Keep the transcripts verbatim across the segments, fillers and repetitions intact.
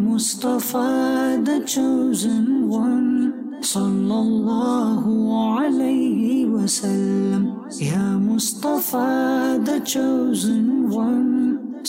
Mustafa, the chosen one, sallallahu alayhi wasallam. Ya Mustafa, the chosen one,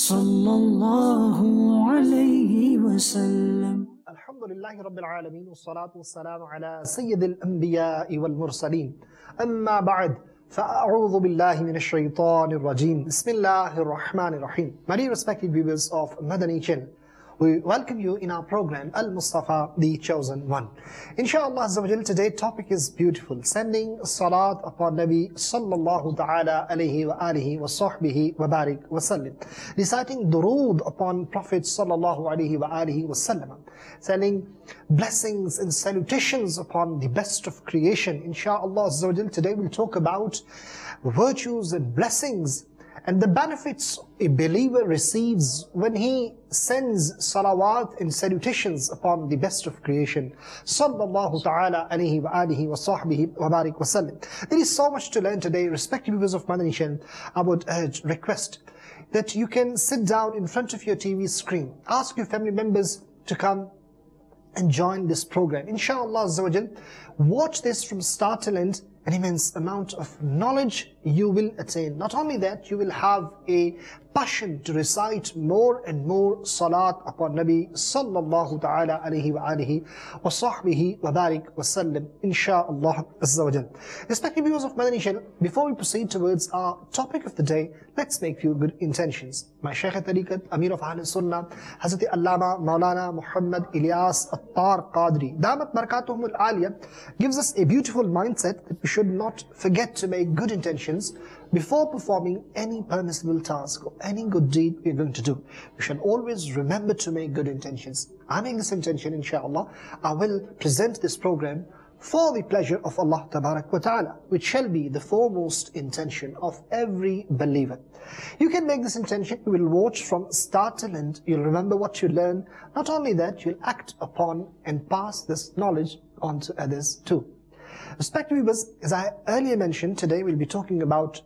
sallallahu alayhi wasallam. Alhamdulillahi Rabbil Alameen, wassalatu wassalamu ala Sayyidil Anbiya'i wal Mursaleen. Amma ba'd, fa'a'udhu billahi minash shaitanir rajim. Bismillahir Rahmanir Rahim. My dear respected viewers of Madani Channel, we welcome you in our program Al-Mustafa, the Chosen One. Inshallah Azza wa Jal, today's topic is beautiful. Sending salat upon Nabi sallallahu ta'ala alayhi wa alihi wa sahbihi wa barik wa sallim. Reciting durood upon Prophet sallallahu alayhi wa alihi wa sallam. Sending blessings and salutations upon the best of creation. Inshallah Azza wa Jal, today we'll talk about virtues and blessings and the benefits a believer receives when he sends salawat and salutations upon the best of creation. Sallallahu ta'ala alayhi wa alihi wa sahbihi wa barik wa sallim. There is so much to learn today. Respected viewers of Madani Channel, I would urge, request that you can sit down in front of your T V screen. Ask your family members to come and join this program. Inshallah Azza wa Jal, watch this from start to end. An immense amount of knowledge you will attain. Not only that, you will have a passion to recite more and more salat upon Nabi sallallahu ta'ala alayhi wa alihi wa sahbihi wa barik wa sallam, insha'Allah Azza wa Jal. Respected viewers of Madani Channel, before we proceed towards our topic of the day, let's make few good intentions. My Shaykh al-Tariqat, Amir of Ahl Sunnah, Hazrat Allama Maulana Muhammad Ilyas Attar Qadri, Damat Barakatuhum al-Aliyah, gives us a beautiful mindset that we should not forget to make good intentions before performing any permissible task or any good deed we are going to do. We should always remember to make good intentions. I make this intention, inshallah. I will present this program for the pleasure of Allah Tabarak wa Ta'ala, which shall be the foremost intention of every believer. You can make this intention, you will watch from start till end, you'll remember what you learn. Not only that, you'll act upon and pass this knowledge on to others too. Respected viewers, as I earlier mentioned, today we'll be talking about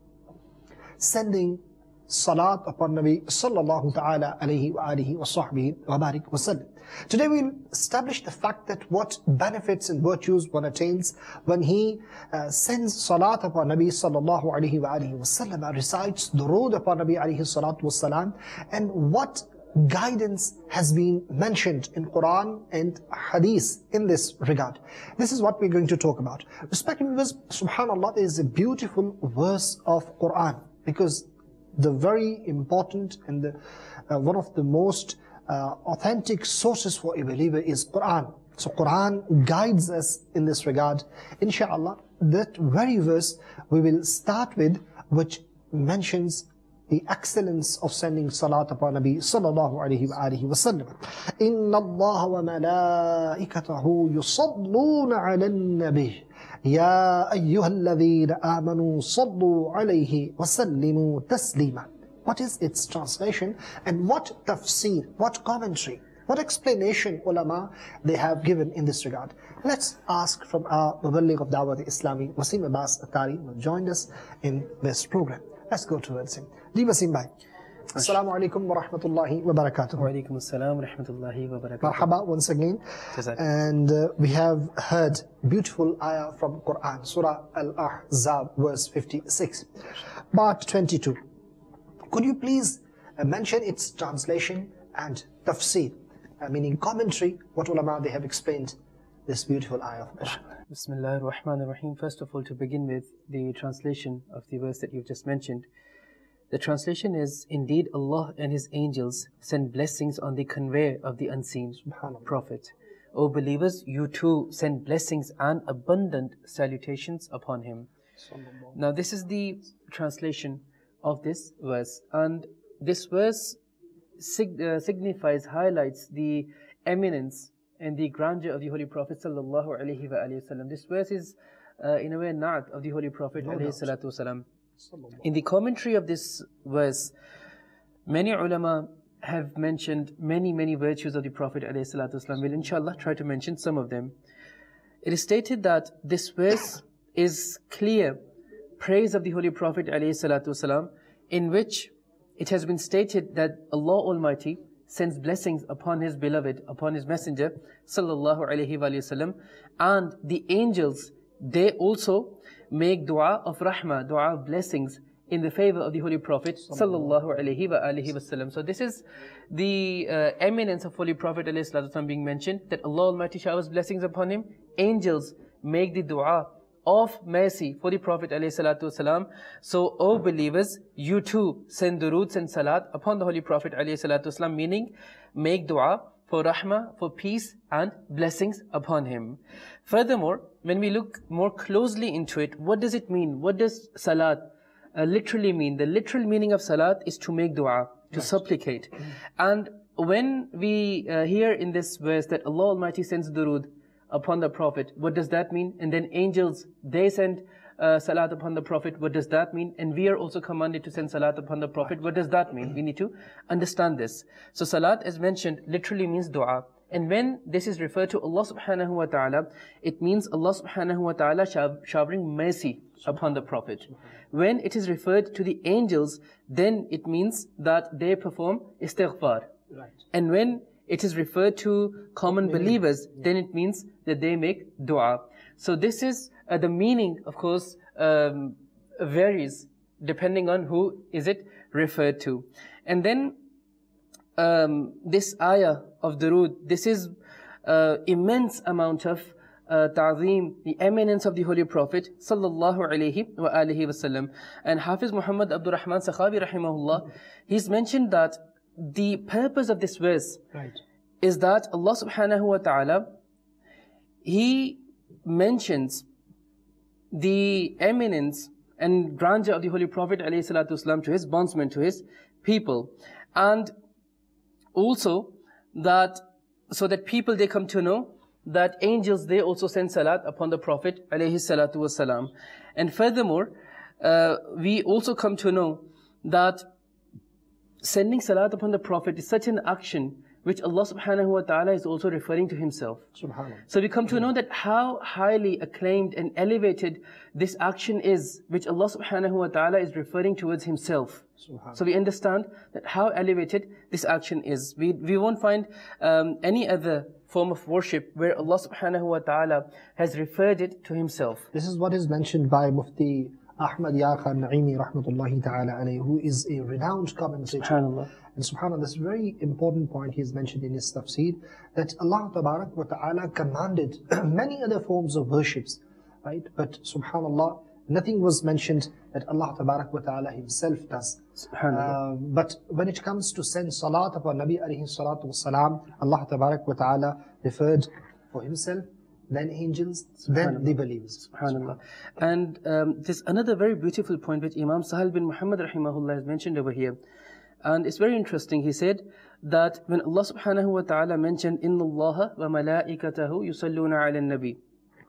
sending salat upon Nabi sallallahu ta'ala alayhi wa alihi wa sahbihi wa barik wa sallam. Today we'll establish the fact that what benefits and virtues one attains when he uh, sends salat upon Nabi sallallahu alayhi wa alihi wa sallam, recites durood upon Nabi alayhi salatu wa salam, and what guidance has been mentioned in Quran and Hadith in this regard. This is what we're going to talk about. Respected viewers, subhanallah, there is a beautiful verse of Quran, because the very important and the, uh, one of the most uh, authentic sources for a believer is Quran. So Quran guides us in this regard. Inshallah, that very verse we will start with, which mentions the excellence of sending salat upon Nabi sallallahu alayhi wa alihi wa sallam. Inna Allah wa malaikatahu yusalluna ala nabi. Ya ayyuhalladhina amanu sallu alayhi wa sallimu taslima. What is its translation and what tafsir, what commentary, what explanation ulama they have given in this regard? Let's ask from our Muballigh of Dawah Islami, Wasim Abbas Attari, who joined us in this program. Let's go towards him. Ji Wasim Bhai, Assalamu alaikum wa rahmatullahi wa barakatuh. Wa alaikum assalam wa rahmatullahi wa barakatuh. Marhaba once again. And uh, we have heard beautiful ayah from Quran, Surah Al-Ahzab, verse fifty-six, part twenty-two. Could you please uh, mention its translation and tafsir, uh, meaning commentary, what ulama they have explained this beautiful ayah of Quran? Bismillahir Rahmanir Rahim. First of all, to begin with the translation of the verse that you've just mentioned. The translation is, indeed Allah and His angels send blessings on the conveyor of the unseen Prophet. O believers, you too send blessings and abundant salutations upon him. Now this is the translation of this verse, and this verse sig uh, signifies, highlights the eminence and the grandeur of the Holy Prophet sallallahu alaihi wasallam. This verse is uh, in a way na'at of the Holy Prophet No alayhi doubt. salatu wasalam. In the commentary of this verse, many ulama have mentioned many many virtues of the Prophet alayhi salatu wasalam. We'll inshallah try to mention some of them. It is stated that this verse is clear praise of the Holy Prophet alayhi salatu wasalam, in which it has been stated that Allah Almighty sends blessings upon His beloved, upon His messenger, sallallahu alaihi wasallam, and the angels, they also make dua of rahmah, dua of blessings in the favor of the Holy Prophet sallallahu alaihi wa alihi wasallam. So this is the uh, eminence of Holy Prophet alayhi salatu wasallam being mentioned, that Allah Almighty showers blessings upon him. Angels make the dua of mercy for the Prophet alayhi salatu wasallam. So, O believers, you too send duroods and salat upon the Holy Prophet alayhi salatu wasallam, meaning make dua for rahmah, for peace and blessings upon him. Furthermore, when we look more closely into it, what does it mean? What does salat uh, literally mean? The literal meaning of salat is to make dua, to right. supplicate. And when we uh, hear in this verse that Allah Almighty sends durood upon the Prophet, what does that mean? And then angels, they send uh, salat upon the Prophet, what does that mean? And we are also commanded to send salat upon the Prophet, what does that mean? We need to understand this. So salat, as mentioned, literally means dua. And when this is referred to Allah subhanahu wa ta'ala, it means Allah subhanahu wa ta'ala showering mercy upon the Prophet. When it is referred to the angels, then it means that they perform istighfar. Right. And when it is referred to common believers, then it means that they make dua. So this is uh, the meaning, of course, um, varies depending on who is it referred to. And then um, this ayah of durood, this is uh, immense amount of uh, ta'zeem, the eminence of the Holy Prophet sallallahu alaihi wa alihi wasallam. And Hafiz Muhammad Abdul Rahman Sakhawi rahimahullah, he's mentioned that the purpose of this verse right. is that Allah subhanahu wa ta'ala, He mentions the eminence and grandeur of the Holy Prophet alayhi salatu wasalam to His bondsmen, to His people. And also that, so that people, they come to know that angels, they also send salat upon the Prophet alayhi salatu wasalam. And furthermore, uh, we also come to know that sending salat upon the Prophet is such an action which Allah subhanahu wa ta'ala is also referring to Himself. Subhanallah. So we come to know that how highly acclaimed and elevated this action is, which Allah subhanahu wa ta'ala is referring towards Himself. So we understand that how elevated this action is. We, we won't find um, any other form of worship where Allah subhanahu wa ta'ala has referred it to Himself. This is what is mentioned by Mufti Ahmad Yaqub Naimi rahmatullahi ta'ala alayhi, who is a renowned commentator. SubhanAllah. And subhanAllah, this very important point he has mentioned in his tafsir, that Allah tabarak wa ta'ala commanded many other forms of worships, right? But subhanAllah, nothing was mentioned that Allah tabarak wa ta'ala Himself does. SubhanAllah. Uh, but when it comes to send salat upon Nabi alayhi salatu wasalam, Allah tabarak wa ta'ala referred for Himself, then angels, then the believers. SubhanAllah. And um, there's another very beautiful point which Imam Sahal bin Muhammad rahimahullah has mentioned over here. And it's very interesting. He said that when Allah subhanahu wa ta'ala mentioned, Inna Allaha wa malaikatahu yusalluna ala nabi.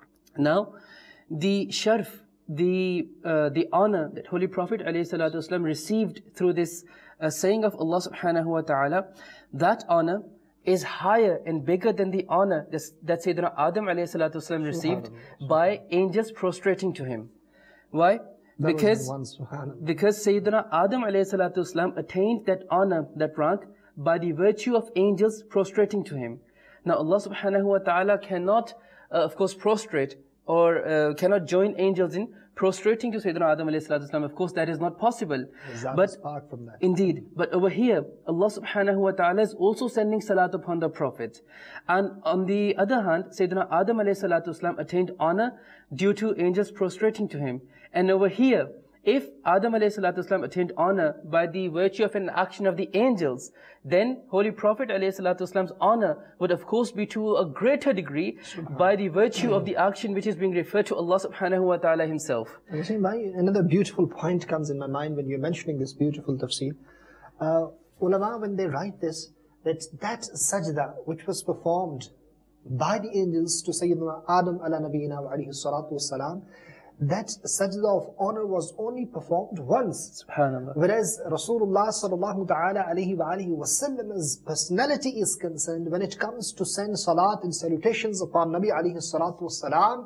Now, the sharf, the uh, the honor that Holy Prophet alayhi salatu wasalam received through this uh, saying of Allah subhanahu wa ta'ala, that honor is higher and bigger than the honor that Sayyidina Adam alayhi salatu wasalam received by angels prostrating to him. Why? That because one, because Sayyidina Adam alayhi salatu wasalam attained that honor, that rank, by the virtue of angels prostrating to him. Now Allah subhanahu wa ta'ala cannot, uh, of course, prostrate or uh, cannot join angels in prostrating to Sayyidina Adam alayhi salatu wasalam. Of course, that is not possible. But from that. indeed, but over here, Allah subhanahu wa ta'ala is also sending salat upon the Prophet. And on the other hand, Sayyidina Adam alayhi salatu wasalam attained honor due to angels prostrating to him. And over here, if Adam alayhi salatu wasalam attained honor by the virtue of an action of the angels, then Holy Prophet alayhi salatu wasalam's honor would of course be to a greater degree by the virtue of the action which is being referred to Allah subhanahu wa ta'ala Himself. You see, my, another beautiful point comes in my mind when you're mentioning this beautiful tafsir. Uh, ulama, when they write this, that that sajda which was performed by the angels to Sayyidina Adam ala nabiyina wa alayhi salatu wasalam, that sajda of honor was only performed once. SubhanAllah. Whereas Rasulullah sallallahu ta'ala alayhi wa alihi wasallam's personality is concerned, when it comes to send salat and salutations upon Nabi alayhi salatu wasalam,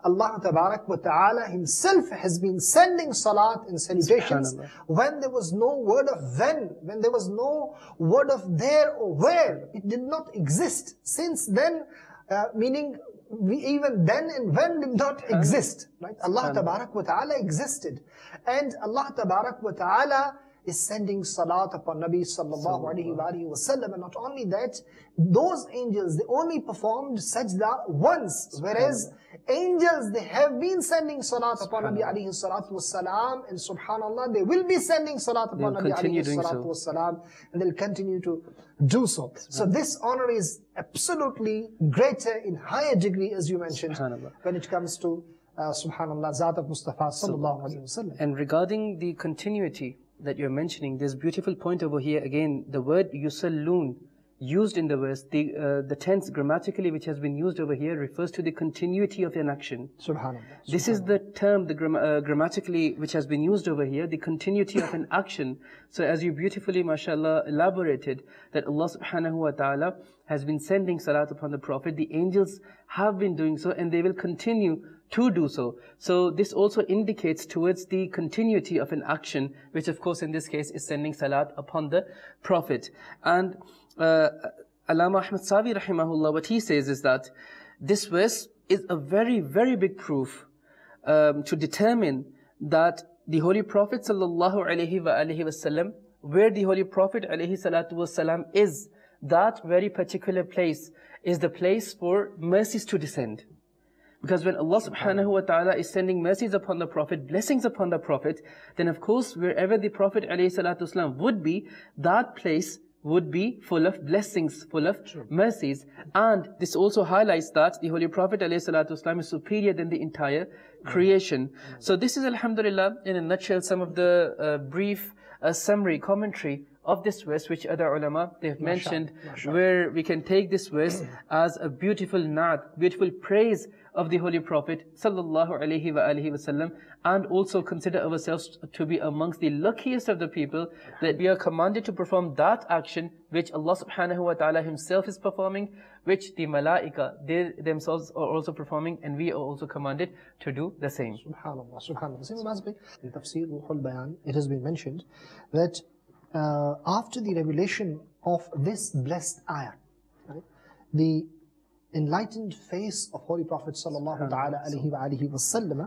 Allah Tabarak wa Ta'ala Himself has been sending salat and salutations when there was no word of when, when there was no word of there or where. It did not exist. Since then, uh, meaning we, even then and when did not exist. Right? Allah Tabarak wa Ta'ala existed. And Allah Tabarak wa Ta'ala is sending salat upon Nabi sallallahu alaihi wa sallam. And not only that, those angels, they only performed sajda once, whereas angels, they have been sending salat upon Nabi alayhi salatu wassalam, and subhanallah, they will be sending salat upon Nabi alayhi salatu wassalam, and they'll continue to do so. So this honor is absolutely greater in higher degree, as you mentioned, when it comes to uh, subhanallah, Zat of Mustafa sallallahu alayhi wa sallam. And regarding the continuity that you're mentioning, there's a beautiful point over here. Again, the word yusallun used in the verse, the uh, the tense grammatically which has been used over here refers to the continuity of an action. Subhanallah. This is the term, the gram uh, grammatically which has been used over here, the continuity of an action. So as you beautifully, mashallah, elaborated, that Allah subhanahu wa ta'ala has been sending salat upon the Prophet, the angels have been doing so, and they will continue to do so. So this also indicates towards the continuity of an action, which of course in this case is sending salat upon the Prophet. And uh, Allama Ahmad Sawi rahimahullah, what he says is that this verse is a very, very big proof um, to determine that the Holy Prophet sallallahu alaihi wa alihi wasallam, where the Holy Prophet alayhi salatu wasalam is, that very particular place is the place for mercies to descend. Because when Allah subhanahu wa ta'ala is sending mercies upon the Prophet, blessings upon the Prophet, then of course wherever the Prophet alayhi salatu wasalam would be, that place would be full of blessings, full of sure. mercies. And this also highlights that the Holy Prophet alayhi salatu wasalam is superior than the entire creation. Yeah. So this is, alhamdulillah, in a nutshell, some of the uh, brief uh, summary commentary of this verse, which other ulama they have mentioned, where we can take this verse as a beautiful naat, beautiful praise of the Holy Prophet sallallahu alaihi wa alihi wasallam, and also consider ourselves to be amongst the luckiest of the people, that we are commanded to perform that action which Allah subhanahu wa ta'ala Himself is performing, which the malaika, they themselves are also performing, and we are also commanded to do the same. Subhanallah, subhanallah. In Tafsir Ruhul Bayan, it has been mentioned that uh, after the revelation of this blessed ayah, right, the enlightened face of Holy Prophet sallallahu ta'ala alayhi wa alihi wa sallam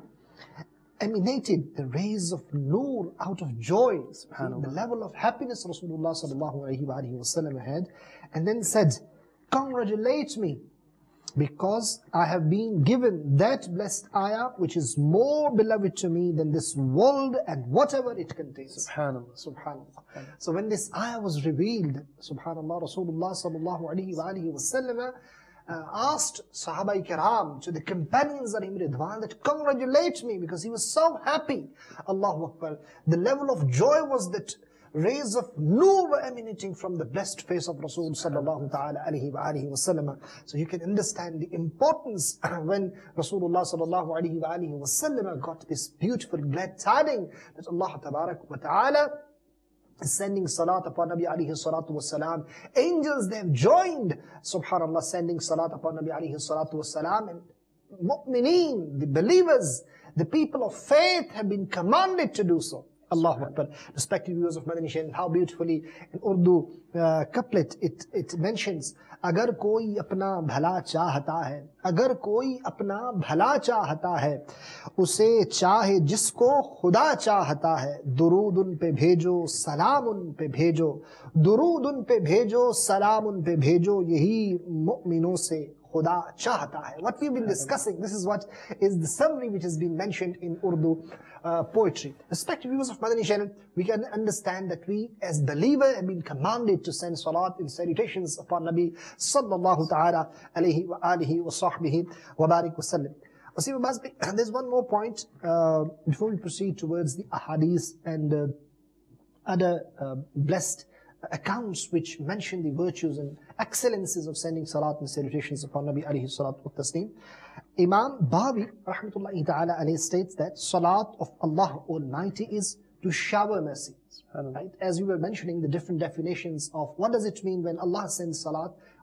emanated the rays of nur out of joy, the level of happiness Rasulullah sallallahu alayhi wa alihi wa sallam had, and then said, congratulate me, because I have been given that blessed ayah which is more beloved to me than this world and whatever it contains. Subhanallah. Subhanallah. So when this ayah was revealed, subhanallah, Rasulullah sallallahu alayhi wa alihi wa sallam Uh, asked Sahaba Kiram, to the companions of Ridwan, that congratulate me, because he was so happy. Allahu Akbar. The level of joy was that rays of nur were emanating from the blessed face of Rasul sallallahu ta'ala alayhi wa alihi wa sallam. So you can understand the importance when Rasulullah sallallahu alayhi wa alihi wa sallam got this beautiful glad tidings that Allah tabarak wa ta'ala sending salat upon Nabi alayhi salatu wasalam. Angels, they have joined, subhanallah, sending salat upon Nabi alayhi salatu wasalam. And mu'mineen, the believers, the people of faith have been commanded to do so. Allahu Akbar. Respected viewers of Madani Channel, how beautifully in Urdu uh, couplet it, it mentions, अगर कोई अपना भला चाहता है, अगर कोई अपना भला चाहता है, उसे चाहे जिसको खुदा चाहता है, दुरूद उन पे भेजो, सलाम उन पे भेजो, दुरूद उन पे भेजो, सलाम उन पे भेजो, यही मुअमिनों से खुदा चाहता है. What we've been discussing, this is what is the summary which has been mentioned in Urdu uh, poetry. Respected viewers of Madani Channel, we can understand that we as believers have been commanded to send salat and salutations upon Nabi sallallahu ta'ala alayhi wa alihi wa sahbihi wa barik wa sallam. There's one more point uh, before we proceed towards the ahadith and uh, other uh, blessed accounts which mention the virtues and excellences of sending salat and salutations upon Nabi alayhi salatu wa tasneem. Imam Bawi rahmatullahi ta'ala alayhi states that salat of Allah Almighty is to shower mercy. Right? As we were mentioning the different definitions of what does it mean when Allah sends salat,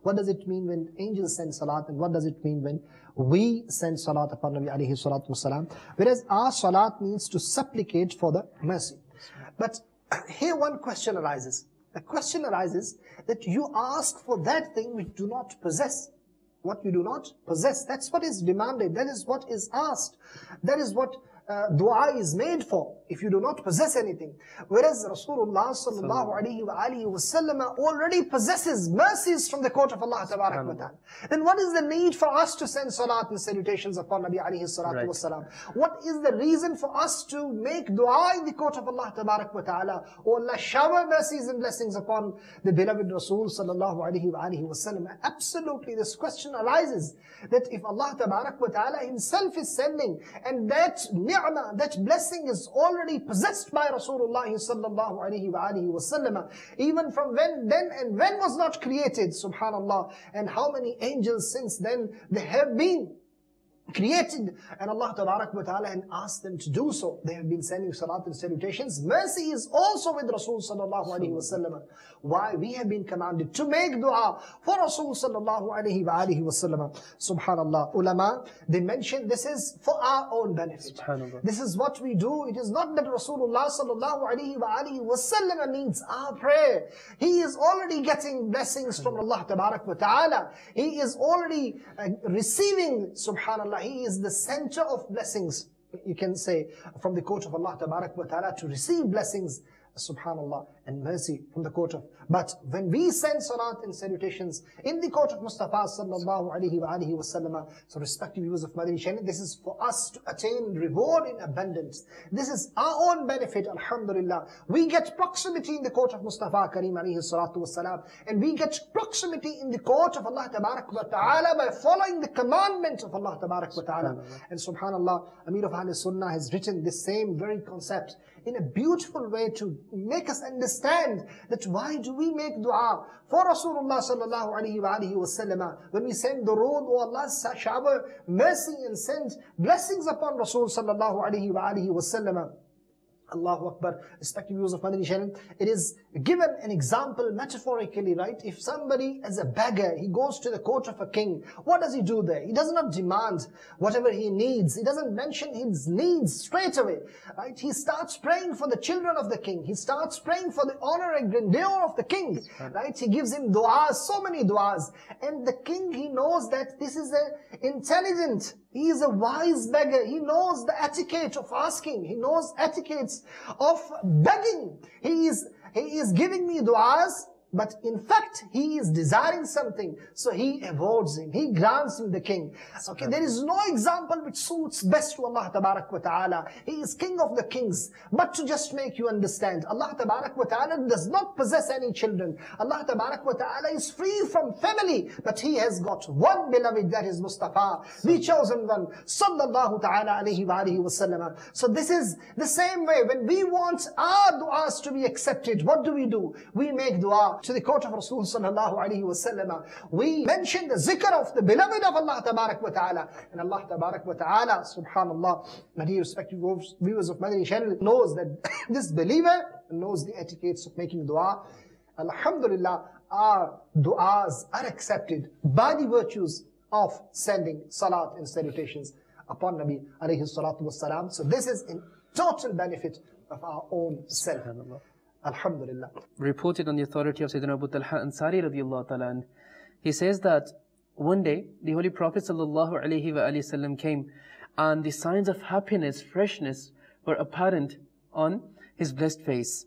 What does it mean when angels send salat, and what does it mean when we send salat upon Nabi alayhi salatu wasalam? Whereas our salat means to supplicate for the mercy. But here one question arises. The question arises that you ask for that thing which you do not possess. What you do not possess, that's what is demanded, that is what is asked. That is what uh, dua is made for, if you do not possess anything. Whereas Rasulullah sallallahu alayhi wa alihi wa sallam already possesses mercies from the court of Allah tabarak wa ta'ala. Then what is the need for us to send salat and salutations upon Nabi alayhi salatu wa salam? What is the reason for us to make dua in the court of Allah tabarak wa ta'ala? Oh Allah, shower mercies and blessings upon the beloved Rasul sallallahu alayhi wa alihi wa sallam. Absolutely, this question arises that if Allah tabarak wa ta'ala himself is sending, and that ni'mah, that blessing is already possessed by Rasulullah sallallahu alayhi wa alihi wa sallam, even from when, then and when was not created, subhanallah, and how many angels since then they have been created, and Allah tabarak wa ta'ala and asked them to do so. They have been sending salat and salutations. Mercy is also with Rasul sallallahu alayhi wa sallam. Why? We have been commanded to make dua for Rasul sallallahu alayhi wa alihi wa sallam. Subhanallah. Ulama, they mention this is for our own benefit. This is what we do. It is not that Rasulullah sallallahu alayhi wa alihi wa sallam needs our prayer. He is already getting blessings from Allah tabarak wa ta'ala. He is already uh, receiving, subhanallah, he is the center of blessings, you can say, from the court of Allah tabarak wa ta'ala, to receive blessings, subhanallah, and mercy from the court of. But when we send salat and salutations in the court of Mustafa sallallahu alayhi wa alihi wa sallam, so respective viewers of Madani channel, this is for us to attain reward in abundance. This is our own benefit, alhamdulillah. We get proximity in the court of Mustafa Kareem alayhi salatu wa salam, and we get proximity in the court of Allah tabarak wa ta'ala by following the commandment of Allah tabarak wa ta'ala. And subhanallah, Amir of Ahl Sunnah has written this same very concept in a beautiful way to make us understand that why do we make dua for Rasulullah sallallahu alayhi wa alihi wa sallam. When we send durood, oh Allah, shower mercy and send blessings upon Rasul sallallahu alayhi wa alihi wa sallam. Allahu Akbar. Respective viewers of Madani channel, it is given an example metaphorically, right? If somebody is a beggar, he goes to the court of a king, what does he do there? He does not demand whatever he needs. He doesn't mention his needs straight away, right? He starts praying for the children of the king. He starts praying for the honor and grandeur of the king, right? He gives him du'as, so many du'as. And the king, he knows that this is an intelligent, he is a wise beggar. He knows the etiquette of asking. He knows etiquettes of begging. He is, he is giving me du'as, but in fact, he is desiring something. So he awards him. He grants him the king. Okay, there is no example which suits best to Allah tabarak wa ta'ala. He is king of the kings. But to just make you understand, Allah tabarak wa ta'ala does not possess any children. Allah tabarak wa ta'ala is free from family. But he has got one beloved, that is Mustafa, the chosen one, sallallahu ta'ala alayhi wa alihi wa sallam. So this is the same way. When we want our du'as to be accepted, what do we do? We make dua to the court of Rasul sallallahu alayhi wa sallam. We mention the zikr of the beloved of Allah tabarak wa ta'ala. And Allah tabarak wa ta'ala, subhanallah, my dear respective viewers of Madani channel, knows that this believer knows the etiquettes of making dua. Alhamdulillah, our du'as are accepted by the virtues of sending salat and salutations upon Nabi alayhi salatu wa salam. So this is in total benefit of our own self. Alhamdulillah. Reported on the authority of Sayyidina Abu Talha Ansari radiyallahu ta'ala anh, he says that one day the Holy Prophet sallallahu alayhi wa sallam came, and the signs of happiness, freshness were apparent on his blessed face.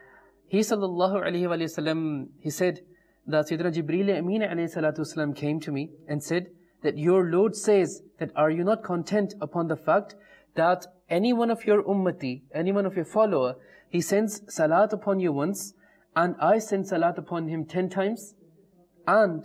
He sallallahu alayhi wa sallam, he said that Sayyidina Jibreel Amin alayhi salatu wasalam came to me and said that your Lord says that are you not content upon the fact that any one of your ummati, any one of your follower, he sends salat upon you once, and I send salat upon him ten times, and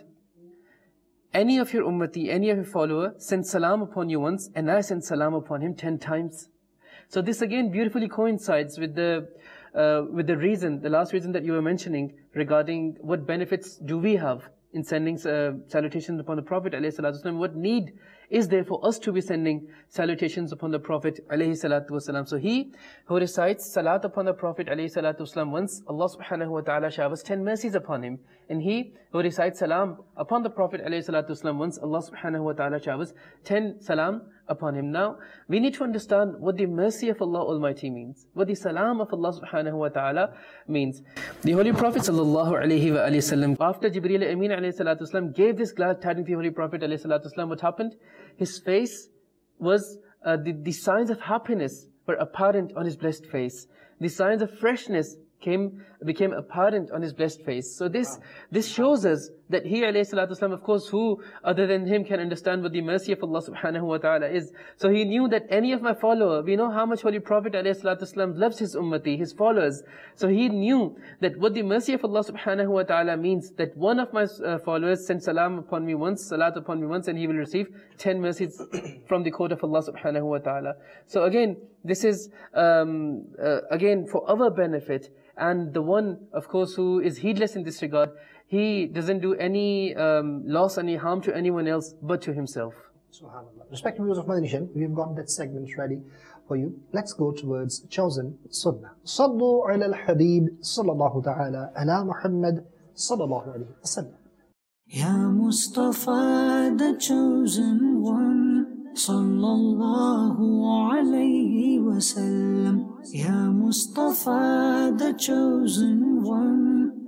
any of your ummati, any of your follower, sends salam upon you once, and I send salam upon him ten times. So this again beautifully coincides with the uh, with the reason, the last reason that you were mentioning regarding what benefits do we have in sending uh, salutations upon the Prophet ﷺ, what need is there for us to be sending salutations upon the Prophet ﷺ? So he who recites salat upon the Prophet ﷺ once, Allah subhanahu wa ta'ala showers ten mercies upon him. And he who recites salam upon the Prophet ﷺ once, Allah subhanahu wa ta'ala showers ten salam upon him. Now, we need to understand what the mercy of Allah Almighty means, what the salam of Allah subhanahu wa ta'ala means. The Holy Prophet sallallahu alayhi wa sallam, after Jibreel Amin alayhi salatu wasalam gave this glad tidings to the Holy Prophet alayhi salatu wasalam, what happened? His face was, uh, the, the signs of happiness were apparent on his blessed face. The signs of freshness came, became apparent on his blessed face. So this, this shows us that he alayhi salatu wasalam, of course, who other than him can understand what the mercy of Allah subhanahu wa ta'ala is. So he knew that any of my follower, we know how much Holy Prophet alayhi salatu wasalam loves his ummati, his followers. So he knew that what the mercy of Allah subhanahu wa ta'ala means, that one of my uh, followers send salam upon me once, salat upon me once, and he will receive ten mercies from the court of Allah subhanahu wa ta'ala. So again, this is, um, uh, again, for our benefit. And the one, of course, who is heedless in this regard, he doesn't do any um, loss, any harm to anyone else but to himself. Subhanallah. Respected viewers of Madani, we've got that segment ready for you. Let's go towards chosen sunnah. Sallu ala al-Habib sallallahu ta'ala ala Muhammad sallallahu alayhi wa sallam. Ya Mustafa, the chosen one, sallallahu alayhi wa sallam. Ya Mustafa, the chosen one,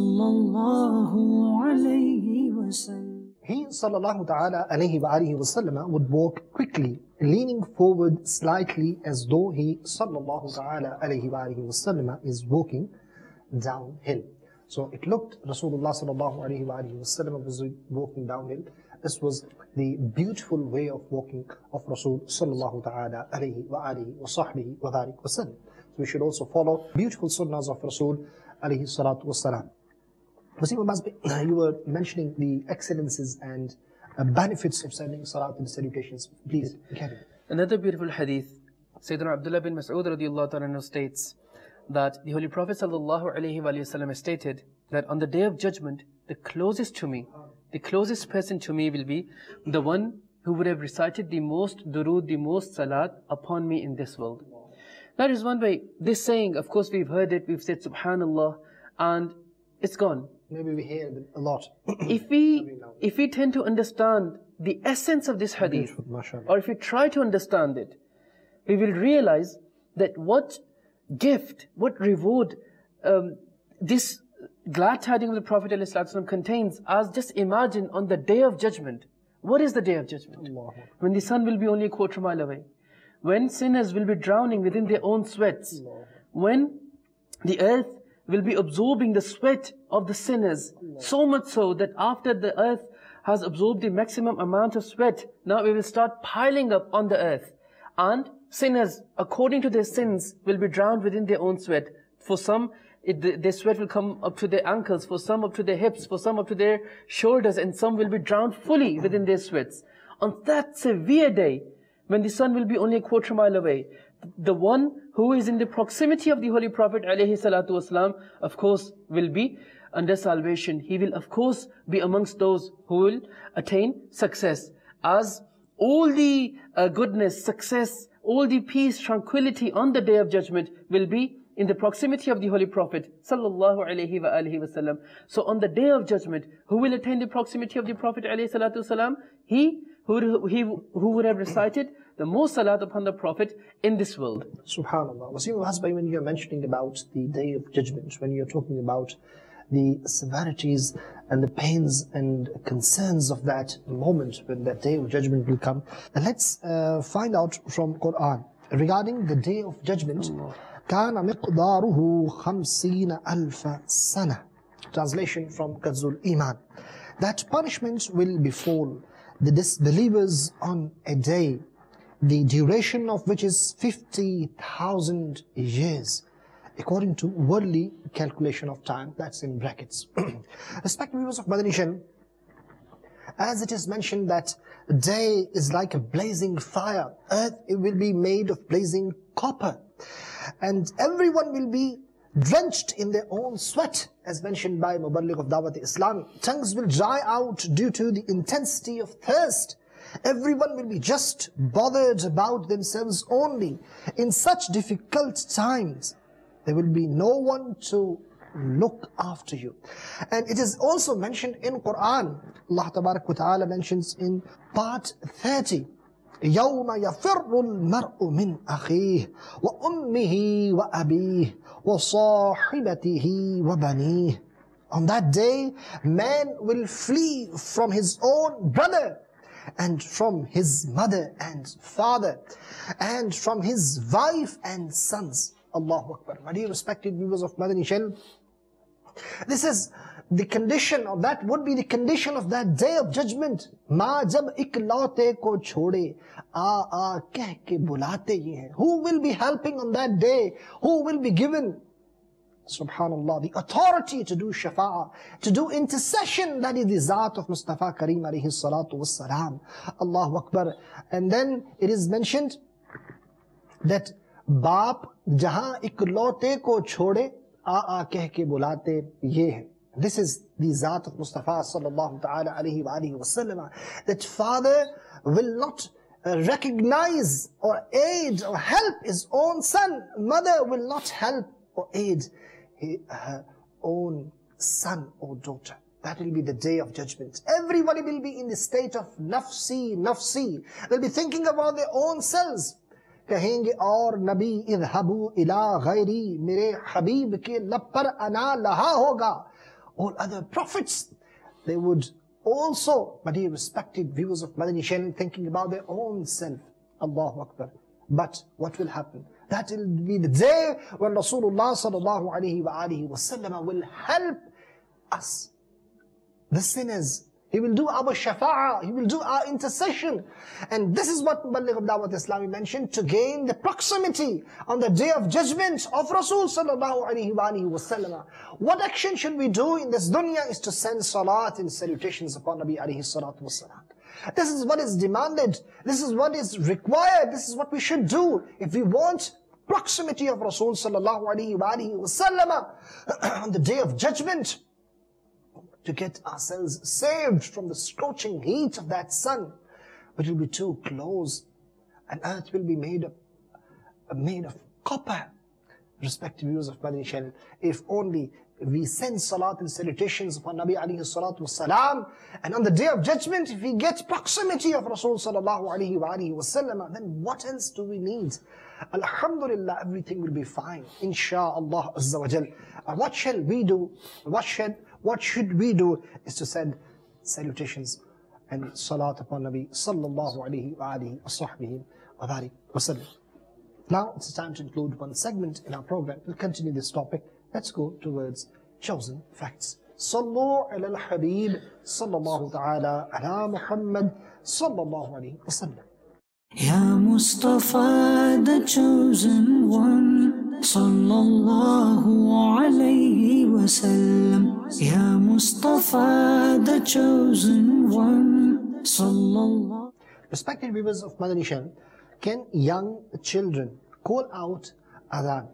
sallallahu alayhi wa sallam. He sallallahu ta'ala alayhi wa alihi wa sallam would walk quickly, leaning forward slightly as though he sallallahu ta'ala alayhi wa alihi wa sallam is walking downhill. So it looked Rasulullah sallallahu alayhi wa alihi wa sallam was walking downhill. This was the beautiful way of walking of Rasul sallallahu ta'ala alayhi wa alihi wa sahbihi wa dharik wa sallam. So we should also follow beautiful sunnahs of Rasul alayhi salatu wa salam. You were mentioning the excellences and uh, benefits of sending salat and salutations. Please, carry. Another beautiful hadith, Sayyidina Abdullah bin Mas'ud radiallahu ta'ala states that the Holy Prophet sallallahu alayhi wa sallam stated that on the day of judgment, the closest to me, the closest person to me will be the one who would have recited the most durood, the most salat upon me in this world. That is one way. This saying, of course, we've heard it, we've said subhanallah, and it's gone. Maybe we hear it a lot. If we, if we tend to understand the essence of this hadith, or if we try to understand it, we will realize that what gift, what reward um, this glad tidings of the Prophet ﷺ contains, as just imagine on the day of judgment. What is the day of judgment? Allah. When the sun will be only a quarter mile away. When sinners will be drowning within their own sweats. Allah. When the earth will be absorbing the sweat of the sinners, Allah. So much so that after the earth has absorbed the maximum amount of sweat, now we will start piling up on the earth. And sinners, according to their sins, will be drowned within their own sweat. For some, it, their sweat will come up to their ankles, for some up to their hips, for some up to their shoulders, and some will be drowned fully within their sweats. On that severe day, when the sun will be only a quarter mile away, the one who is in the proximity of the Holy Prophet ﷺ, of course, will be under salvation. He will, of course, be amongst those who will attain success. As all the uh, goodness, success, all the peace, tranquility on the day of judgment will be in the proximity of the Holy Prophet sallallahu alaihi wa alihi wasallam. So on the day of judgment, who will attain the proximity of the Prophet alayhi salatu wasalam? He who, he who would have recited the most salat upon the Prophet in this world. Subhanallah. Wasim al-Hasbay, when you're mentioning about the day of judgment, when you're talking about the severities and the pains and concerns of that moment when that day of judgment will come, then let's uh, find out from Quran regarding the day of judgment. كان مقداره خمسين ألف سنة. Translation from Kanzul Iman. That punishment will befall the disbelievers on a day, the duration of which is fifty thousand years, according to worldly calculation of time. That's in brackets. Respected viewers of Madani, as it is mentioned that day is like a blazing fire, earth it will be made of blazing copper, and everyone will be drenched in their own sweat, as mentioned by Muballigh of Dawat Islami. Tongues will dry out due to the intensity of thirst. Everyone will be just bothered about themselves only. In such difficult times, there will be no one to look after you. And it is also mentioned in Quran. Allah Tabarak wa Ta'ala mentions in part thirty, يَوْمَ يَفِرُّ الْمَرْءُ مِنْ أَخِيهِ وَأُمِّهِ وَأَبِيهِ وَصَاحِبَتِهِ وَبَنِيهِ. On that day, man will flee from his own brother, and from his mother and father, and from his wife and sons. Allahu Akbar. My dear respected viewers of Madani Channel, this is the condition, or that would be the condition of that day of judgment. Ma jab iklaute ko chhode, aa aa keh ke bulate ye hain. Who will be helping on that day? Who will be given, subhanallah, the authority to do shafa'ah, to do intercession? That is the Zat of Mustafa Kareem alayhi salatu wassalam. Allahu Akbar. And then it is mentioned that baap jahan iklote ko chhode, aa aa keh ke bulate ye hain. This is the Zat of Mustafa sallallahu ta'ala alayhi wa alihi wa sallam, that father will not recognize or aid or help his own son. Mother will not help or aid her own son or daughter. That will be the day of judgment. Everybody will be in the state of nafsi, nafsi. They'll be thinking about their own selves. कहेंगे और नबी इذهبوا إلى غيري, मेरे हबीब के लब पर अना लहा होगा. All other prophets, they would also, my dear respected viewers of Madani Channel, thinking about their own self. Allahu Akbar. But what will happen? That will be the day when Rasulullah sallallahu alayhi wa alihi wa sallam will help us, the sinners. He will do our shafa'ah, He will do our intercession. And this is what Muballigh of Dawat Islami mentioned, to gain the proximity on the day of judgment of Rasul sallallahu alayhi wa alihi wa sallam. What action should we do in this dunya is to send salat and salutations upon Nabi alayhi salatu wasalam. This is what is demanded. This is what is required. This is what we should do if we want proximity of Rasul sallallahu alayhi wa alihi wa sallam on the day of judgment, to get ourselves saved from the scorching heat of that sun, which will be too close, and earth will be made of, made of copper. Respective viewers of Madani Channel, if only we send salat and salutations upon Nabi alayhi salatu wasalam, and on the day of judgment, if we get proximity of Rasul sallallahu alayhi wa alihi wasallam, then what else do we need? Alhamdulillah, everything will be fine, insha'Allah azza wa jal. And what shall we do? What shall What should we do is to send salutations and salat upon Nabi sallallahu alayhi wa alihi wa sahbihi wa barik wa sallam. Now it's time to include one segment in our program. We'll continue this topic. Let's go towards chosen facts. Sallu ala al-Habib sallallahu ta'ala ala Muhammad sallallahu alayhi wa sallam. Ya Mustafa, the chosen one, sallallahu alayhi wa sallam. Ya Mustafa, the chosen one, sallallahu. Respected viewers of Madani Channel, can young children call out adhan?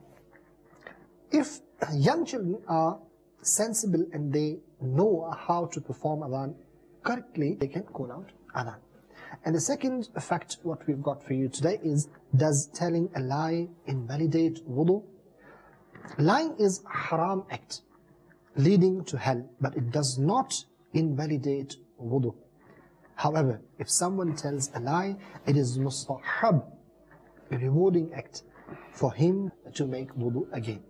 If young children are sensible and they know how to perform adhan correctly, they can call out adhan. And the second fact what we've got for you today is, does telling a lie invalidate wudu? Lying is haram act, leading to hell, but it does not invalidate wudu. However, if someone tells a lie, it is mustahab, a rewarding act for him to make wudu again.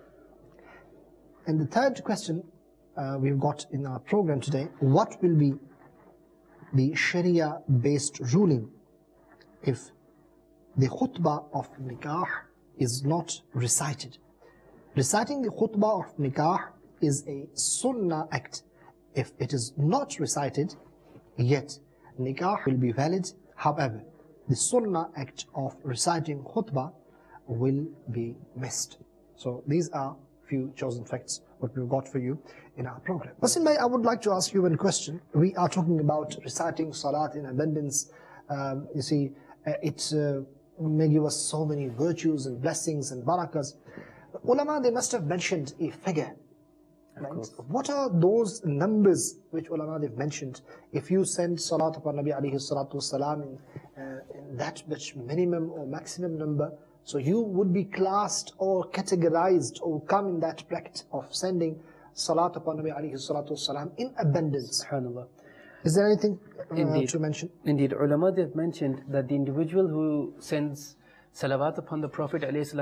And the third question uh, we've got in our program today, what will be the Sharia-based ruling if the khutbah of nikah is not recited? Reciting the khutbah of nikah is a sunnah act. If it is not recited, yet nikah will be valid. However, the sunnah act of reciting khutbah will be missed. So these are few chosen facts what we've got for you in our program. Wasim bhai, I would like to ask you one question. We are talking about reciting salat in abundance. Um, you see, uh, it uh, may give us so many virtues and blessings and barakas. ulama, they must have mentioned a figure. Right? What are those numbers which ulama they've mentioned? If you send salat upon Nabi alayhi salatu wasalam in, uh, in that much minimum or maximum number, so you would be classed or categorized or come in that bracket of sending salat upon Nabi alayhi salatu wasalam in abundance. SubhanAllah. Is there anything uh, Indeed. to mention? Indeed, ulama, they've mentioned that the individual who sends salawat upon the Prophet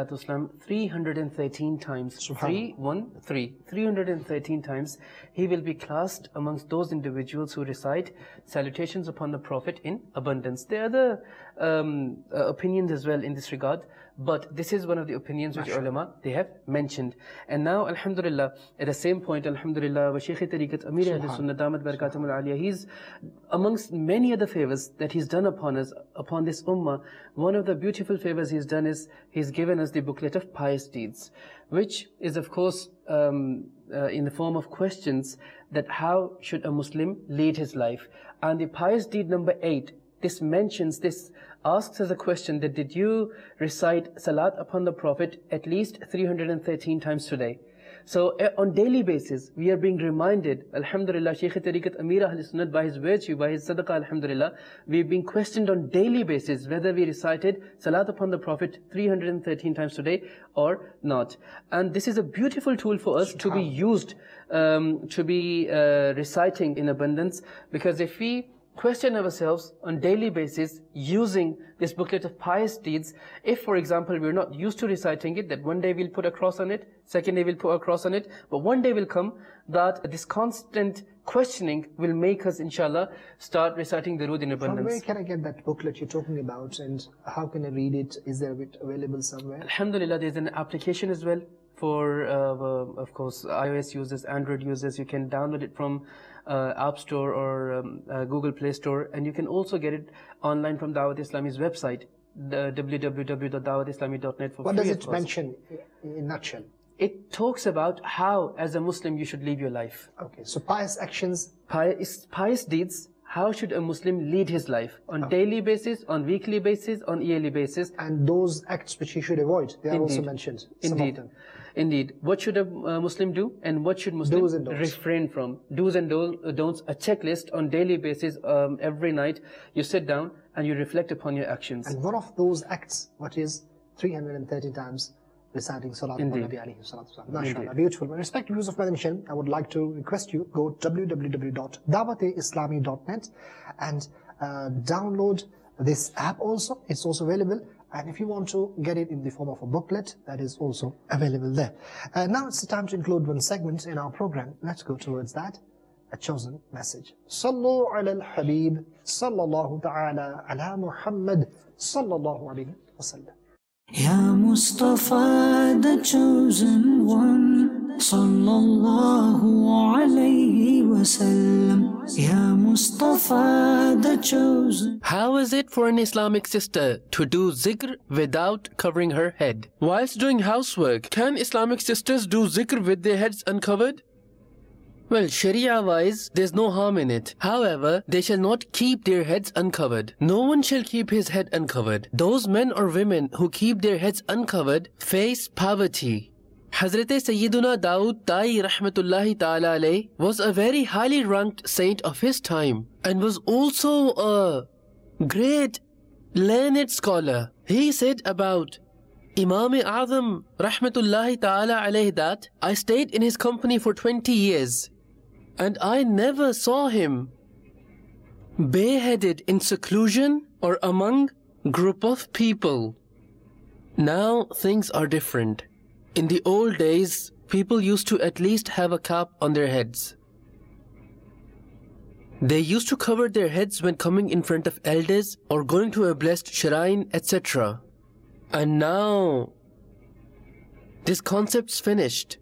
ﷺ three hundred thirteen times, three, one, three, three hundred thirteen times, he will be classed amongst those individuals who recite salutations upon the Prophet in abundance. There are other um, uh, opinions as well in this regard, but this is one of the opinions which ulama, they have mentioned. And now, alhamdulillah, at the same point, alhamdulillah, wa Shaykh Tariqat Amir Ahl Sunnah Damat Barakatum Al-Aliyah, he's amongst many other favors that he's done upon us, upon this ummah. One of the beautiful favors he's done is he's given us the booklet of pious deeds, which is of course um, uh, in the form of questions that how should a Muslim lead his life. And the pious deed number eight, this mentions, this asks us a question that did you recite salat upon the Prophet at least three hundred thirteen times today? So uh, on daily basis, we are being reminded, alhamdulillah, Shaykh Tariqat Amir Ahl Sunnat, by his virtue, by his sadaqah, alhamdulillah, we've been questioned on daily basis whether we recited salat upon the Prophet three hundred thirteen times today or not. And this is a beautiful tool for us to be used, um, to be uh, reciting in abundance, because if we question ourselves on daily basis using this booklet of pious deeds, if for example we're not used to reciting it, that one day we'll put a cross on it, second day we'll put a cross on it, but one day will come that this constant questioning will make us inshallah start reciting Durood in abundance. From where can I get that booklet you're talking about, and how can I read it? Is there it available somewhere? Alhamdulillah, there's an application as well for uh, of course iOS users, Android users. You can download it from Uh, App Store or um, uh, Google Play Store, and you can also get it online from Dawat Islami's website, the w w w dot dawat islami dot net. For what free, does it mention in a nutshell? It talks about how, as a Muslim, you should live your life. Okay, so pious actions, pious, pious deeds. How should a Muslim lead his life on okay. daily basis, on weekly basis, on yearly basis? And those acts which he should avoid, they are Indeed. also mentioned. Indeed. Some of them. Indeed. What should a uh, Muslim do, and what should Muslims refrain from? Do's and don'ts, a checklist on daily basis. Um, every night you sit down and you reflect upon your actions. And one of those acts, what is three hundred thirty times reciting Salat upon Nabi alayhi salatu wasalam. MashaAllah, beautiful. In respect to use of Madani Shem, I would like to request you, go to w w w dot dawat islami dot net and uh, download this app also. It's also available. And if you want to get it in the form of a booklet, that is also available there. Uh, now it's the time to include one segment in our program. Let's go towards that, a chosen message. Sallu ala al-Habib, sallallahu ta'ala ala Muhammad, sallallahu alayhi wa sallam. Ya Mustafa, the chosen one, sallallahu alayhi wa sallam. Ya Mustafa, the chosen. How is it for an Islamic sister to do zikr without covering her head? Whilst doing housework, can Islamic sisters do zikr with their heads uncovered? Well, Sharia-wise, there's no harm in it. However, they shall not keep their heads uncovered. No one shall keep his head uncovered. Those men or women who keep their heads uncovered face poverty. Hazrat Sayyiduna Dawood Ta'i Rahmatullahi Ta'ala alayh was a very highly ranked saint of his time and was also a great learned scholar. He said about Imam Azam Rahmatullahi Ta'ala alayh that I stayed in his company for twenty years and I never saw him bareheaded in seclusion or among group of people. Now things are different. In the old days, people used to at least have a cap on their heads. They used to cover their heads when coming in front of elders or going to a blessed shrine, et cetera. And now, this concept's finished.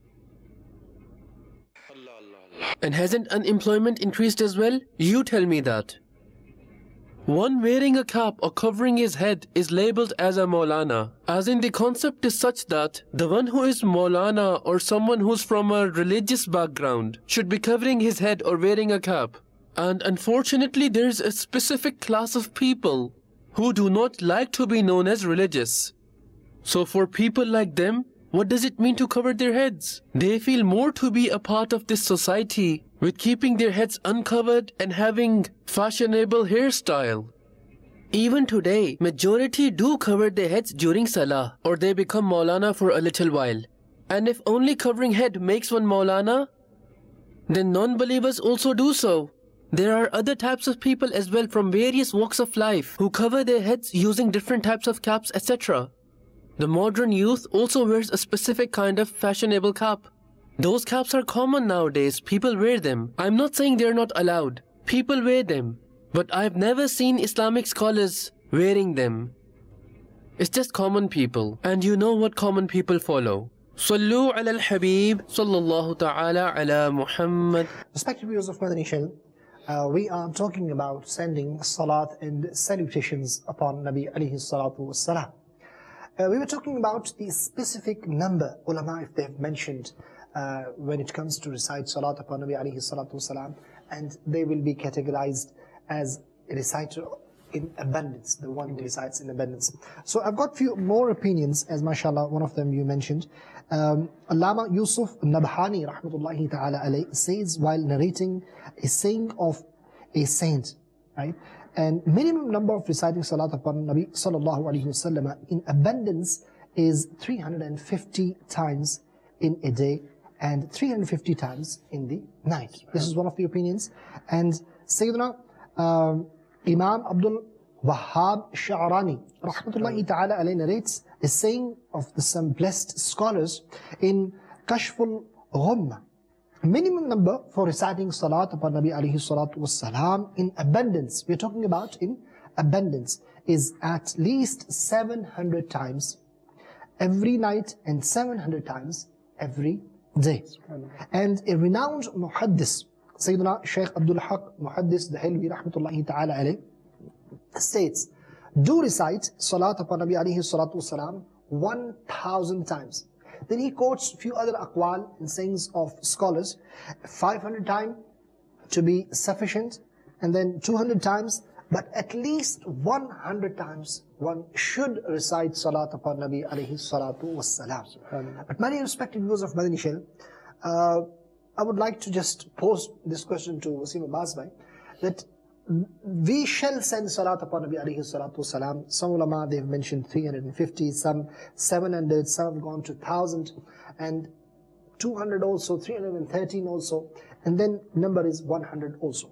And hasn't unemployment increased as well? You tell me that. One wearing a cap or covering his head is labeled as a Maulana, as in the concept is such that the one who is Maulana or someone who's from a religious background should be covering his head or wearing a cap. And unfortunately, there is a specific class of people who do not like to be known as religious. So for people like them, what does it mean to cover their heads? They feel more to be a part of this society with keeping their heads uncovered and having fashionable hairstyle. Even today, majority do cover their heads during Salah, or they become Maulana for a little while. And if only covering head makes one Maulana, then non-believers also do so. There are other types of people as well from various walks of life who cover their heads using different types of caps, et cetera. The modern youth also wears a specific kind of fashionable cap. Those caps are common nowadays, people wear them. I'm not saying they're not allowed. People wear them. But I've never seen Islamic scholars wearing them. It's just common people. And you know what common people follow. Sallu ala al-Habib, sallallahu ta'ala ala Muhammad. Respected viewers of Madani Channel, uh, we are talking about sending salat and salutations upon Nabi alayhi salatu wassalam. Uh, we were talking about the specific number, ulama, if they've mentioned, uh, when it comes to recite salat upon Nabi alayhi salatu wassalam, and they will be categorized as a reciter in abundance, the one who recites in abundance. So I've got few more opinions, as mashallah, one of them you mentioned. Um, Allama Yusuf Nabhani, rahmatullahi ta'ala alayh, says while narrating a saying of a saint, right? And minimum number of reciting salat upon Nabi sallallahu alayhi wasallam in abundance is three hundred fifty times in a day and three hundred fifty times in the night. This is one of the opinions. And Sayyidina um, Imam Abdul Wahhab Sha'rani, rahmatullahi ta'ala alayhi, narrates a saying of the some blessed scholars in Kashful Ghumm. Minimum number for reciting salat upon Nabi alayhi salatu wassalam in abundance, we're talking about in abundance, is at least seven hundred times every night and seven hundred times every day. And a renowned muhaddis, Sayyidina Shaykh Abdul Haq Muhaddis Dahelwi rahmatullahi ta'ala alayh, states, do recite salat upon Nabi alayhi salatu wasalam one thousand times. Then he quotes a few other aqwal and sayings of scholars, five hundred times to be sufficient, and then two hundred times, but at least one hundred times one should recite salat upon Nabi alayhi salatu wassalam. But many respected viewers of Madani Channel, uh, I would like to just pose this question to Wasim Abbas bhai, that we shall send salat upon Nabi alayhi salatu wasalam. Some ulama, they've mentioned three hundred fifty, some seven hundred, some have gone to one thousand, and two hundred also, three hundred thirteen also, and then number is one hundred also.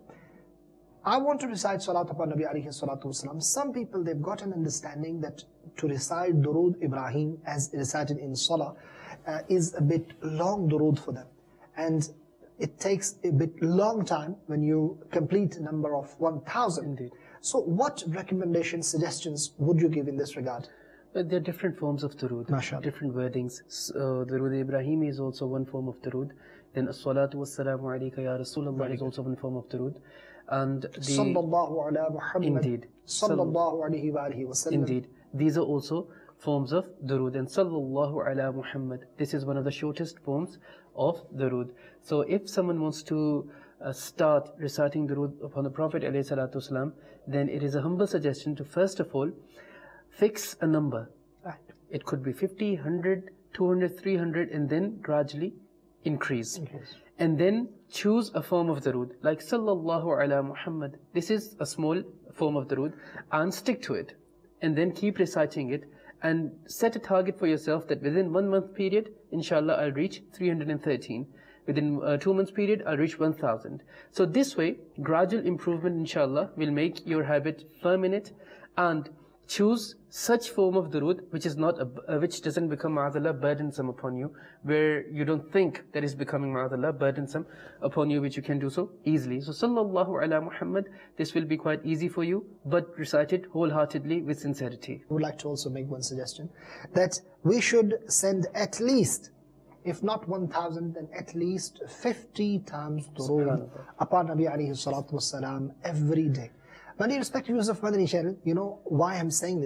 I want to recite salat upon Nabi alayhi salatu wasalam. Some people, they've got an understanding that to recite Durood Ibrahim as recited in Salah uh, is a bit long Durood for them. And it takes a bit long time when you complete a number of one thousand. Indeed. So what recommendations, suggestions would you give in this regard? But there are different forms of durood, Mashallah. different wordings. Uh, Durood Ibrahim is also one form of durood. Then as-salatu was-salamu alayka ya Rasulullah is also one form of durood. And the Sallallahu ala Muhammad. Indeed. Sallallahu alayhi wa alihi wa sallam. Indeed. These are also forms of durood. And sallallahu ala Muhammad, this is one of the shortest forms of durood. So if someone wants to uh, start reciting durood upon the Prophet alayhi salatu wasalam, then it is a humble suggestion to first of all fix a number. It could be fifty, one hundred, two hundred, three hundred, and then gradually increase. Increase. And then choose a form of durood, like sallallahu ala Muhammad. This is a small form of durood, and stick to it. And then keep reciting it, and set a target for yourself that within one month period, inshallah, I'll reach three hundred thirteen. Within a two months period, I'll reach one thousand. So this way, gradual improvement, inshallah, will make your habit firm in it, and choose such form of durood which is not, a, uh, which doesn't become ma'adallah burdensome upon you, where you don't think that is becoming ma'adallah burdensome upon you, which you can do so easily. So sallallahu ala Muhammad, this will be quite easy for you, but recite it wholeheartedly with sincerity. I would like to also make one suggestion, that we should send at least, if not one thousand, then at least fifty times durood upon Nabi alayhi salatu wasalam every day. Many respected viewers of Madani Channel, you know why I'm saying this?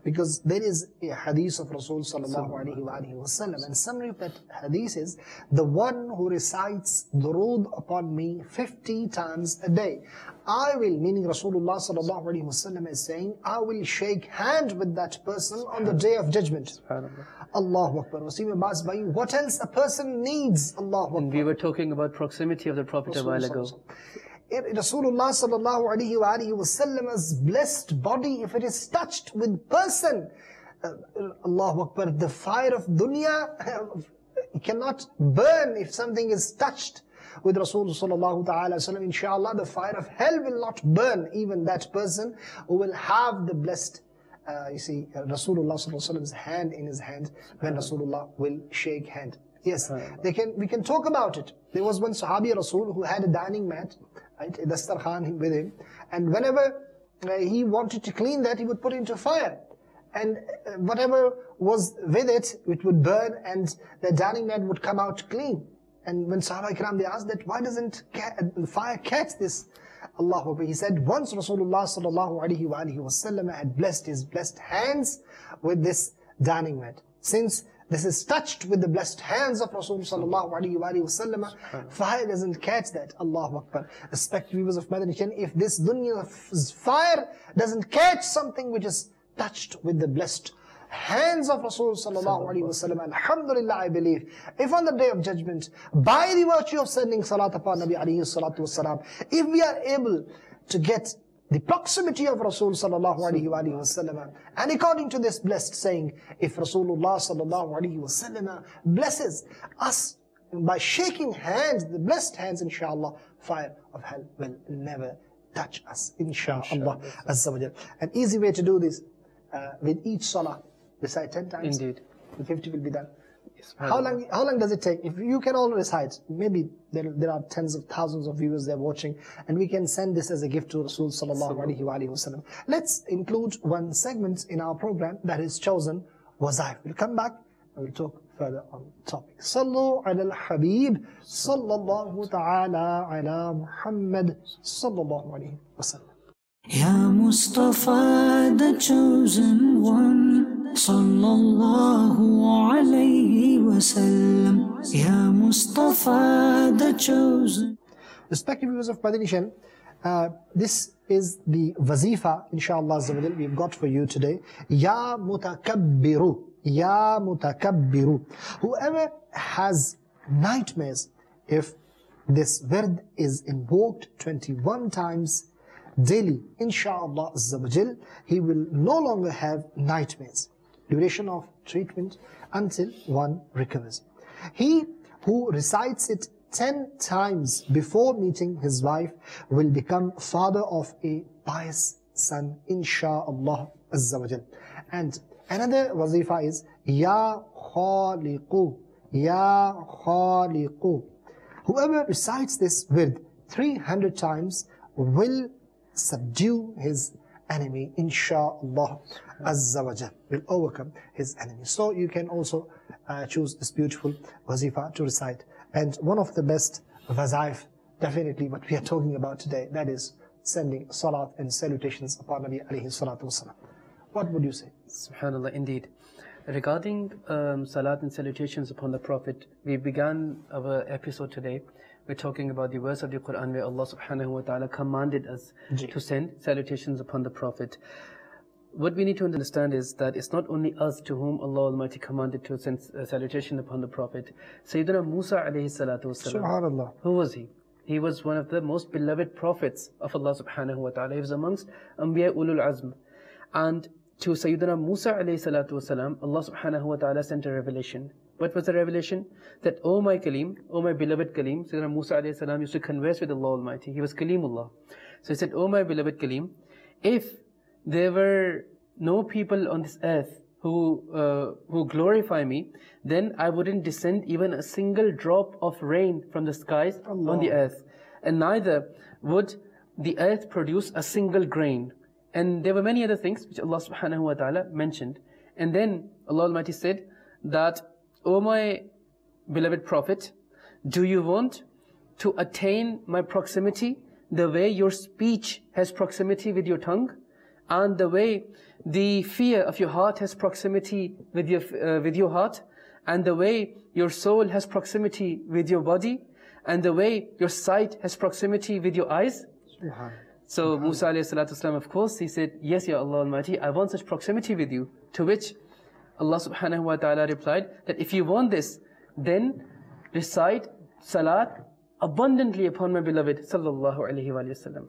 Because there is a hadith of Rasul sallallahu alayhi wa alayhi wa sallam, and summary of that hadith is, the one who recites durood upon me fifty times a day, I will, meaning Rasulullah sallallahu alayhi wa sallam is saying, I will shake hand with that person on the day of judgment. Allahu Akbar. What else a person needs? Allahu Akbar. And we were talking about proximity of the Prophet a while ago. Rasulullah sallallahu alayhi wa alayhi wa sallam's blessed body, if it is touched with person, uh, Allahu Akbar, the fire of dunya cannot burn if something is touched with Rasulullah sallallahu ta'ala sallam. Inshallah, the fire of hell will not burn even that person who will have the blessed, uh, you see, uh, Rasulullah sallallahu alayhi wa sallam's hand in his hand when Rasulullah will shake hand. Yes, they can. We can talk about it. There was one Sahabi Rasul who had a dining mat, right, a dastarkhan with him, and whenever uh, he wanted to clean that, he would put it into fire, and uh, whatever was with it, it would burn, and the dining mat would come out clean. And when Sahaba Ikram, they asked that, why doesn't ca fire catch this? Allahu Akbar. He said, once Rasulullah sallallahu alaihi wa alihi wasallam had blessed his blessed hands with this dining mat. Since this is touched with the blessed hands of Rasulullah sallallahu alaihi wa alihi wasallam, fire doesn't catch that. Allahu Akbar. Respected viewers of Madani Channel, if this dunya's fire doesn't catch something which is touched with the blessed hands of Rasulullah sallallahu alaihi wasallam, alhamdulillah, I believe, if on the day of judgment, by the virtue of sending salat upon Nabi alayhi salatu wasalam, if we are able to get the proximity of Rasul sallallahu alaihi wasallam, and according to this blessed saying, if Rasulullah sallallahu alaihi wasallam blesses us by shaking hands, the blessed hands, inshallah, fire of hell will never touch us, inshallah, azza wa jal. An easy way to do this, uh, with each salah, recite ten times. Indeed. The fifty will be done. How long, how long does it take? If you can all recite, maybe there, there are tens of thousands of viewers there watching, and we can send this as a gift to Rasul sallallahu alaihi wa alihi wasallam. Let's include one segment in our program that is chosen, Wazaif. We'll come back and we'll talk further on the topic. Sallu ala al-Habib, sallallahu ta'ala ala Muhammad, sallallahu alaihi wasallam. Ya Mustafa, the chosen one, sallallahu alayhi wasallam. Ya Mustafa, the chosen. Respected viewers of Madani Channel, uh, this is the wazifa, inshallah, we've got for you today. Ya mutakabbiru, ya mutakabbiru. Whoever has nightmares, if this wird is invoked twenty-one times daily, inshallah, he will no longer have nightmares. Duration of treatment until one recovers. He who recites it ten times before meeting his wife will become father of a pious son, inshallah azza wa jal. And another wazifa is Ya Khaliqu, Ya Khaliqu. Whoever recites this with three hundred times will subdue his enemy, inshallah azza wa jal, will overcome his enemy. So you can also uh, choose this beautiful wazifa to recite. And one of the best wazaif, definitely what we are talking about today, that is sending salat and salutations upon Nabi alayhi salatu wasalam. What would you say? Subhanallah, indeed. Regarding um, salat and salutations upon the Prophet, we began our episode today. We're talking about the verse of the Quran where Allah subhanahu wa ta'ala commanded us Jee. to send salutations upon the Prophet. What we need to understand is that it's not only us to whom Allah Almighty commanded to send a salutation upon the Prophet. Sayyidina Musa alayhi salatu wasalam, Subhanallah. Who was he? He was one of the most beloved prophets of Allah subhanahu wa ta'ala. He was amongst Anbiya Ulul Azm. And to Sayyidina Musa alayhi salatu wasalam, Allah subhanahu wa ta'ala sent a revelation. What was the revelation? That, O my Kalim, O my beloved Kalim, Sayyidina Musa alayhi salam used to converse with Allah Almighty. He was Kalimullah. So he said, O my beloved Kalim, if there were no people on this earth who uh, who glorify me, then I wouldn't descend even a single drop of rain from the skies Allah. on the earth. And neither would the earth produce a single grain. And there were many other things which Allah subhanahu wa ta'ala mentioned. And then Allah Almighty said that, O my beloved Prophet, do you want to attain my proximity the way your speech has proximity with your tongue? and the way the fear of your heart has proximity with your, uh, with your heart, and the way your soul has proximity with your body, and the way your sight has proximity with your eyes. So Musa alayhi salatu wasalam, of course, he said, yes, Ya Allah Almighty, I want such proximity with you. To which Allah subhanahu wa ta'ala replied that if you want this, then recite salat abundantly upon my beloved sallallahu alayhi wa sallam.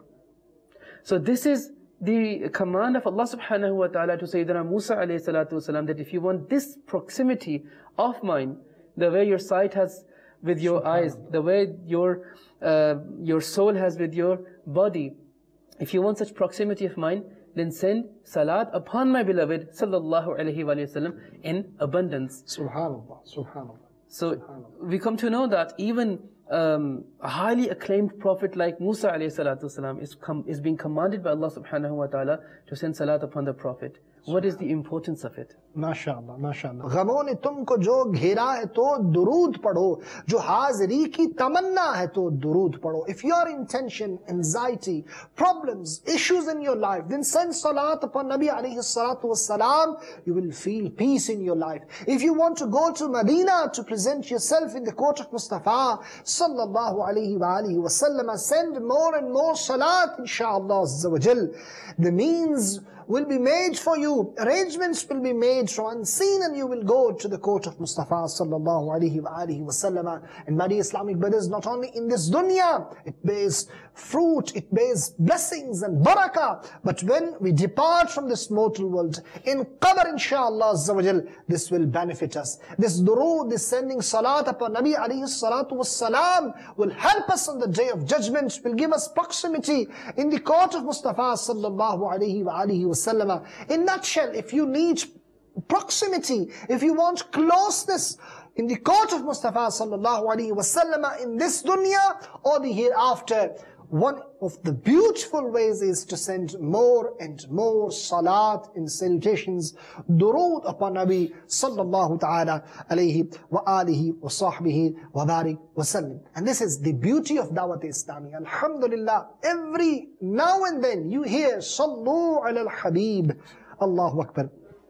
So this is the command of Allah subhanahu wa ta'ala to Sayyidina Musa alayhi salatu wasalam, that if you want this proximity of mine, the way your sight has with your eyes, the way your uh, your soul has with your body, if you want such proximity of mine, then send salat upon my beloved sallallahu alayhi wa sallam in abundance. Subhanallah, subhanallah. So we come to know that even um, a highly acclaimed prophet like Musa alayhi salatu wasalam is, com is being commanded by Allah subhanahu wa ta'ala to send salat upon the prophet. What is the importance of it? माशाअल्लाह माशाअल्लाह गमों ने तुमको जो घेरा है तो दुरूद पढ़ो, जो हाजिरी की तमन्ना है तो दुरूद पढ़ो. If your intention, anxiety, problems, issues in your life, then send salat upon Nabi alayhi salatu wassalam. You will feel peace in your life. If you want to go to Medina to present yourself in the court of Mustafa sallallahu alayhi wa alihi wasallam, send more and more salat, inshaAllah azza wa jal. The means will be made for you, arrangements will be made from unseen, and you will go to the court of Mustafa sallallahu alaihi wa alihi wasallam. And my dear Islamic brothers, not only in this dunya, it bears fruit, it bears blessings and barakah, but when we depart from this mortal world, in qabr inshaAllah azza wa jal, this will benefit us. This durood, this sending salat upon Nabi alayhi salatu wassalam will help us on the day of judgment, will give us proximity in the court of Mustafa sallallahu alaihi wa alihi wasallam. In nutshell, if you need proximity, if you want closeness in the court of Mustafa sallallahu alaihi wasallam in this dunya or the hereafter, one of the beautiful ways is to send more and more salat and salutations, durood upon Nabi sallallahu ta'ala alayhi wa alihi wa sahbihi wa barik wa sallam. And this is the beauty of Dawat Islami. Alhamdulillah, every now and then you hear Sallu ala al-Habib, Allahu Akbar.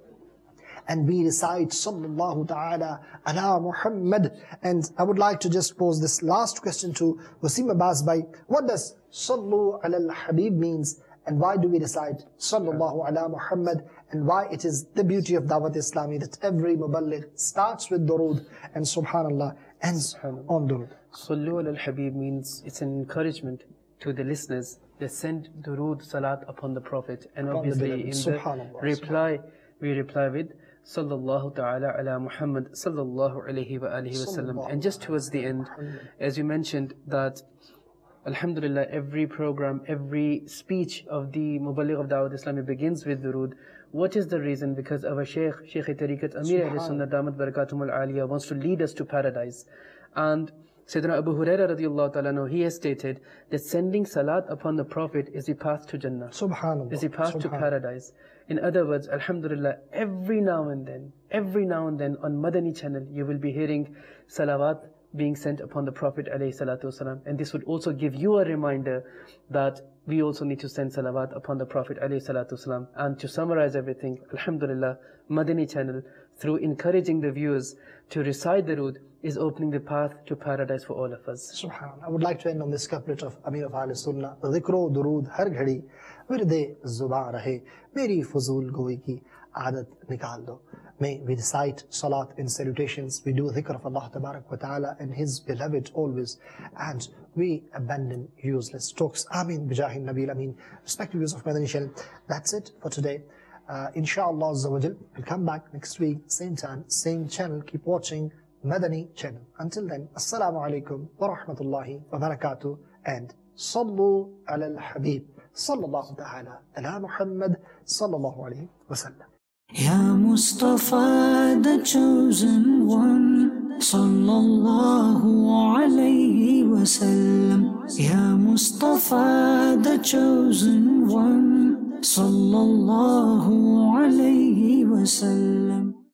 And we recite Sallallahu Ta'ala ala Muhammad. And I would like to just pose this last question to Wasim Abbas Bhai. What does Sallu ala al-Habib means? And why do we recite Sallallahu ala Muhammad? And why it is the beauty of Dawat Islami that every Muballigh starts with Durood and Subhanallah ends on Durood. Sallu ala al-Habib means it's an encouragement to the listeners. They send Durood Salat upon the Prophet. And obviously in the reply, we reply with Sallallahu ta'ala ala Muhammad sallallahu alayhi wa alihi wa sallam. And just towards the end, as you mentioned that Alhamdulillah, every program, every speech of the Muballigh of Dawat Islami begins with Durood. What is the reason? Because our Shaykh, Shaykh Tariqat Amir Ahl Sunnah Damat Barakatum Al-Aliyah wants to lead us to paradise. And Sayyidina Abu Hurairah radiallahu ta'ala, he has stated that sending salat upon the Prophet is the path to Jannah, Subhanallah, is the path to paradise. In other words, Alhamdulillah, every now and then, every now and then on Madani channel, you will be hearing salawat being sent upon the Prophet alayhi salatu wasalam. And this would also give you a reminder that we also need to send salawat upon the Prophet alayhi salatu wasalam. And to summarize everything, Alhamdulillah, Madani channel, through encouraging the viewers to recite Durood, is opening the path to paradise for all of us. Subhanallah. I would like to end on this couplet of Amir of Ahl Sunnah. Dhikro Durood har ghadi, virde zuba rahe, meri fuzul goi ki aadat nikal do. May we recite salat and salutations, we do dhikr of Allah Tabarak wa Ta'ala and His beloved always, and we abandon useless talks. Ameen bijahin Nabil Ameen. Respected viewers of Madani Channel, that's it for today. Uh, Insha'Allah Azza wa Jal, we'll come back next week, same time, same channel. Keep watching Madani Channel. Until then, Assalamu alaikum wa rahmatullahi wa barakatuh, and Sallu ala al-Habib, Sallallahu Ta'ala ala Muhammad, Sallallahu alayhi wa sallam. Ya Mustafa, the chosen one, Sallallahu alayhi wa sallam. Ya Mustafa, the chosen one, Sallallahu alayhi wa sallam.